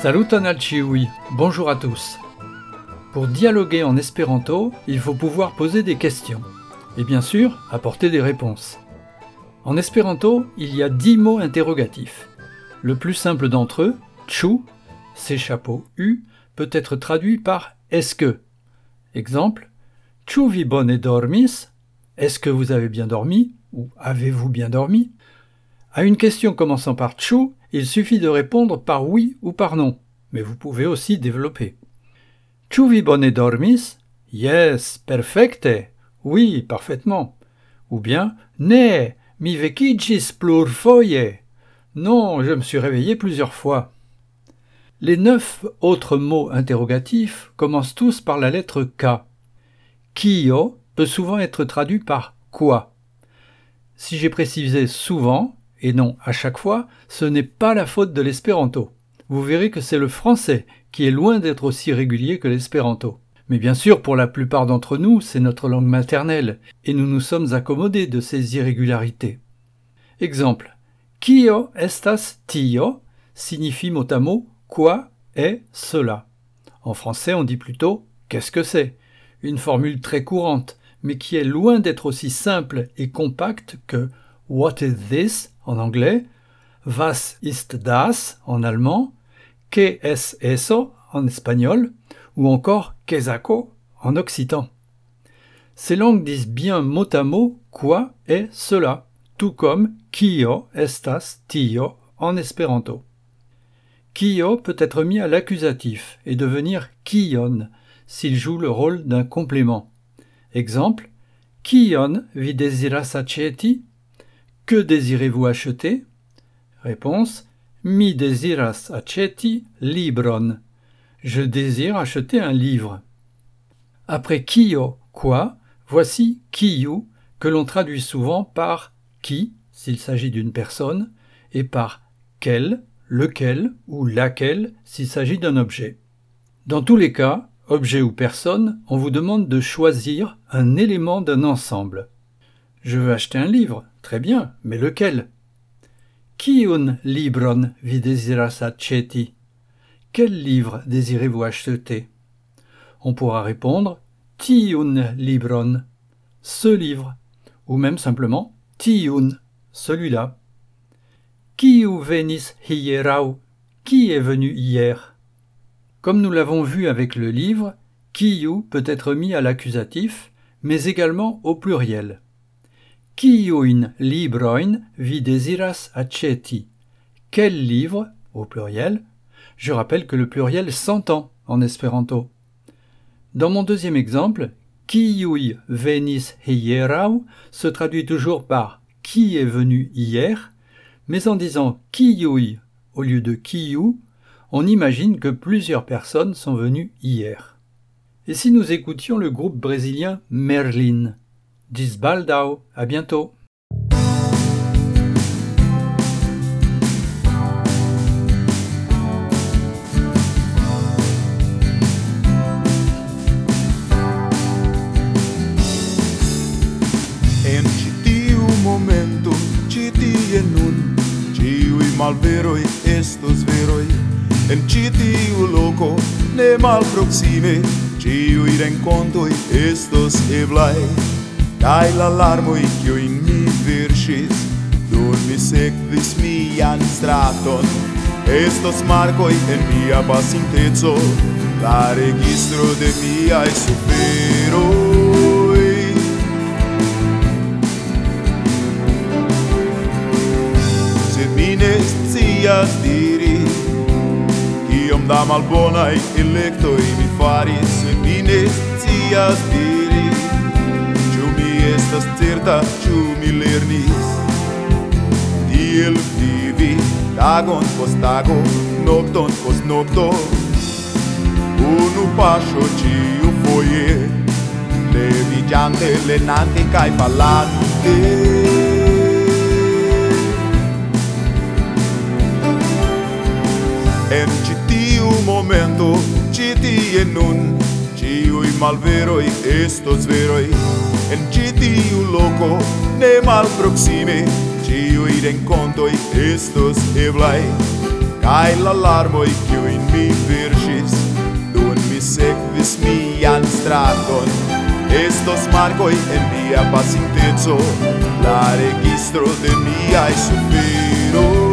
Saluton al ĉiuj, bonjour à tous. Pour dialoguer en espéranto, il faut pouvoir poser des questions. Et bien sûr, apporter des réponses. En espéranto, il y a 10 mots interrogatifs. Le plus simple d'entre eux, ĉu, c'est chapeau U, peut être traduit par est-ce que. Exemple, ĉu vi bone dormis? Est-ce que vous avez bien dormi? Ou avez-vous bien dormi? À une question commençant par ĉu, il suffit de répondre par oui ou par non, mais vous pouvez aussi développer. Ĉu vi bone dormis? Yes, perfecte. Oui, parfaitement. Ou bien ne, mi vekiĝis plurfoje. Non, je me suis réveillé plusieurs fois. Les 9 autres mots interrogatifs commencent tous par la lettre K. Kio peut souvent être traduit par quoi. Si j'ai précisé souvent, et non à chaque fois, ce n'est pas la faute de l'espéranto. Vous verrez que c'est le français qui est loin d'être aussi régulier que l'espéranto. Mais bien sûr, pour la plupart d'entre nous, c'est notre langue maternelle, et nous nous sommes accommodés de ces irrégularités. Exemple, kio estas tio signifie mot à mot quoi est cela. En français, on dit plutôt qu'est-ce que c'est, une formule très courante, mais qui est loin d'être aussi simple et compacte que what is this en anglais, was ist das en allemand, que es eso en espagnol, ou encore quesaco en occitan. Ces langues disent bien mot à mot quoi est cela, tout comme kio estas tio en espéranto. Kio peut être mis à l'accusatif et devenir kion s'il joue le rôle d'un complément. Exemple, kion vi deziras aĉeti? Que désirez-vous acheter? Réponse, mi deziras aĉeti libron. Je désire acheter un livre. Après kio, quoi, voici kiu, que l'on traduit souvent par qui, s'il s'agit d'une personne, et par quel, lequel ou laquelle, s'il s'agit d'un objet. Dans tous les cas, objet ou personne, on vous demande de choisir un élément d'un ensemble. Je veux acheter un livre, très bien, mais lequel? Kiun libron vi deziras aĉeti? Quel livre désirez-vous acheter? On pourra répondre tiun libron, ce livre, ou même simplement tiun, celui-là. Kiu venis hieraŭ? Qui est venu hier? Comme nous l'avons vu avec le livre, kiu peut être mis à l'accusatif, mais également au pluriel. Kiujn librojn vi deziras aĉeti? Quel livre, au pluriel? Je rappelle que le pluriel s'entend en espéranto. Dans mon deuxième exemple, kiuj venis hieraŭ se traduit toujours par qui est venu hier, mais en disant kiuj au lieu de kiu, on imagine que plusieurs personnes sont venues hier. Et si nous écoutions le groupe brésilien Merlin? Gis baldau, à bientôt. En ĉi tiu momento, ĉi tie nun, ĉiuj malveroj estos veroj. En ĉi tiu loko, ne malproksime, ĉiuj renkontoj estos eblaj. Kaj la larmoj, kiujn mi verŝis, dum mi sekvis mian straton, estos markoj en mia pasinteco, la registro de miaj suferoj. Sed mi ne scias diri, kiom da malbonaj elektoj mi faris, sed mi ne scias diri, estas certa, ĉu mi lernis tiel vivi tagon post tago, nokton post nokto, unu paŝo ĉiufoje, leviĝante, lernante kaj falante. En ĉi tiu momento, ĉi tie nun, ĉiuj malveroj estos veroj. En ĉi tiu loko, ne malproksime, ĉiuj renkontoj estos eblaj. Kai la larmoi kiu in mi virgis, dun mi sekvis mian straton. Estos marcoi en mia pasinteco, la registro de miai suferoi.